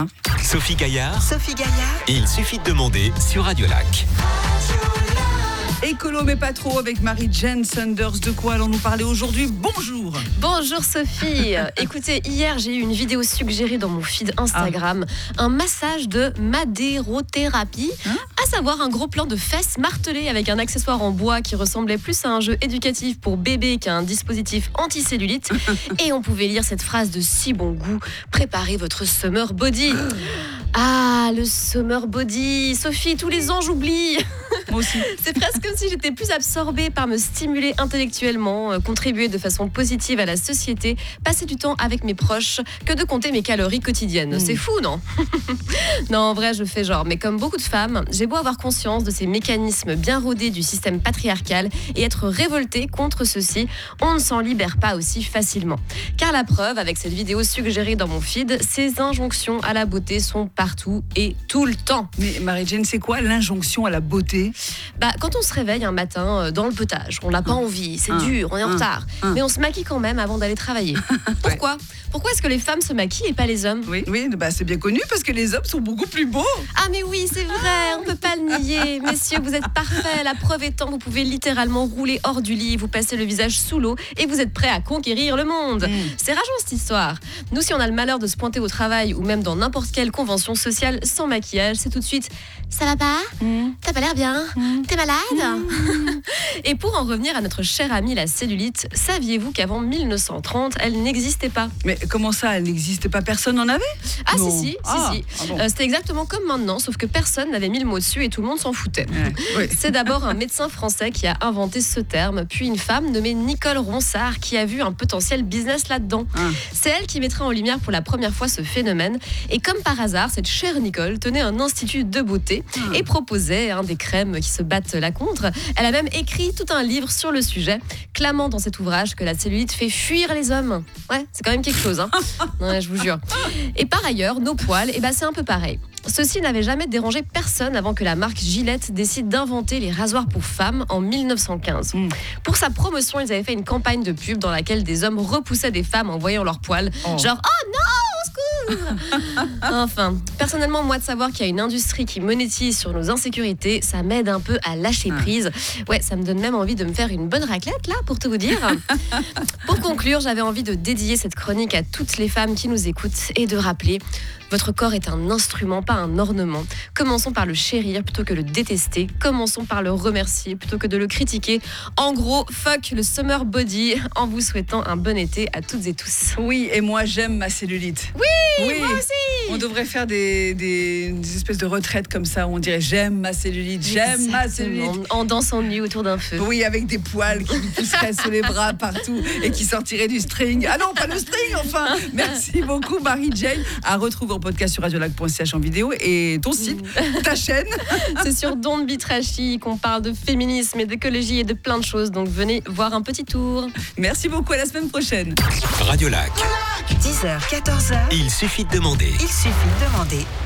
Sophie Gaillard, Sophie Gaillard. il suffit de demander sur Radio Lac. Écolo mais pas trop avec Marie-Jane Sanders. De quoi allons-nous parler aujourd'hui? Bonjour. Bonjour Sophie. Écoutez, hier j'ai eu une vidéo suggérée dans mon feed Instagram. Un massage de madérothérapie, à savoir un gros plan de fesses martelé avec un accessoire en bois qui ressemblait plus à un jeu éducatif pour bébé qu'à un dispositif anti-cellulite. Et on pouvait lire cette phrase de si bon goût: préparez votre summer body. Ah, le summer body. Sophie, tous les ans j'oublie. Moi aussi. C'est presque comme si j'étais plus absorbée par me stimuler intellectuellement, contribuer de façon positive à la société, passer du temps avec mes proches, que de compter mes calories quotidiennes. C'est fou, non? Non, en vrai, je fais genre. Mais comme beaucoup de femmes, j'ai beau avoir conscience de ces mécanismes bien rodés du système patriarcal et être révoltée contre ceux-ci, on ne s'en libère pas aussi facilement. Car la preuve, avec cette vidéo suggérée dans mon feed, ces injonctions à la beauté sont partout et tout le temps. Mais Marie-Jane, c'est quoi l'injonction à la beauté? Quand on se réveille un matin dans le potage, on n'a pas envie, c'est dur, on est en retard, mais on se maquille quand même avant d'aller travailler. Pourquoi? Pourquoi est-ce que les femmes se maquillent et pas les hommes? Oui, c'est bien connu parce que les hommes sont beaucoup plus beaux. Ah mais oui, c'est vrai, on peut pas le nier. Messieurs, vous êtes parfaits, la preuve étant que vous pouvez littéralement rouler hors du lit, vous passez le visage sous l'eau et vous êtes prêts à conquérir le monde. C'est rageant cette histoire. Nous, si on a le malheur de se pointer au travail ou même dans n'importe quelle convention sociale sans maquillage, c'est tout de suite: ça va pas? T'as pas l'air bien? T'es malade? Et pour en revenir à notre chère amie la cellulite, saviez-vous qu'avant 1930, elle n'existait pas? Mais comment ça, elle n'existait pas? Personne n'en avait? Ah Non. si. Ah bon. C'était exactement comme maintenant, sauf que personne n'avait mis le mot dessus et tout le monde s'en foutait. Oui. C'est d'abord un médecin français qui a inventé ce terme, puis une femme nommée Nicole Ronsard qui a vu un potentiel business là-dedans. C'est elle qui mettra en lumière pour la première fois ce phénomène. Et comme par hasard, cette chère Nicole tenait un institut de beauté et proposait des crèmes qui se battent là contre. Elle a même écrit tout un livre sur le sujet, clamant dans cet ouvrage que la cellulite fait fuir les hommes. Ouais, c'est quand même quelque chose, hein. Ouais, je vous jure. Et par ailleurs, nos poils, c'est un peu pareil. Ceci n'avait jamais dérangé personne avant que la marque Gillette décide d'inventer les rasoirs pour femmes en 1915. Pour sa promotion, ils avaient fait une campagne de pub dans laquelle des hommes repoussaient des femmes en voyant leurs poils. Genre: oh non, au secours. Enfin, personnellement, moi, de savoir qu'il y a une industrie qui monétise sur nos insécurités, ça m'aide un peu à lâcher prise. Ouais, ça me donne même envie de me faire une bonne raclette, là, pour tout vous dire. Pour conclure, j'avais envie de dédier cette chronique à toutes les femmes qui nous écoutent et de rappeler: votre corps est un instrument, pas un ornement. Commençons par le chérir plutôt que le détester. Commençons par le remercier plutôt que de le critiquer. En gros, fuck le summer body, en vous souhaitant un bon été à toutes et tous. Oui, et moi j'aime ma cellulite. Oui, moi aussi. On devrait faire des espèces de retraites comme ça où on dirait: j'aime ma cellulite, j'aime ma cellulite. En dansant nu autour d'un feu. Oui, avec des poils qui nous pousseraient sur les bras partout et qui sortiraient du string. Ah non, pas le string, enfin. Merci beaucoup Marie-Jane. À retrouver en podcast sur radiolac.ch en vidéo et ton site, ta chaîne. C'est sur Don't Be Trashy qu'on parle de féminisme et d'écologie et de plein de choses. Donc venez voir un petit tour. Merci beaucoup, à la semaine prochaine. Radio Lac, 10h, 14h. il suffit de demander. Il suffit de demander.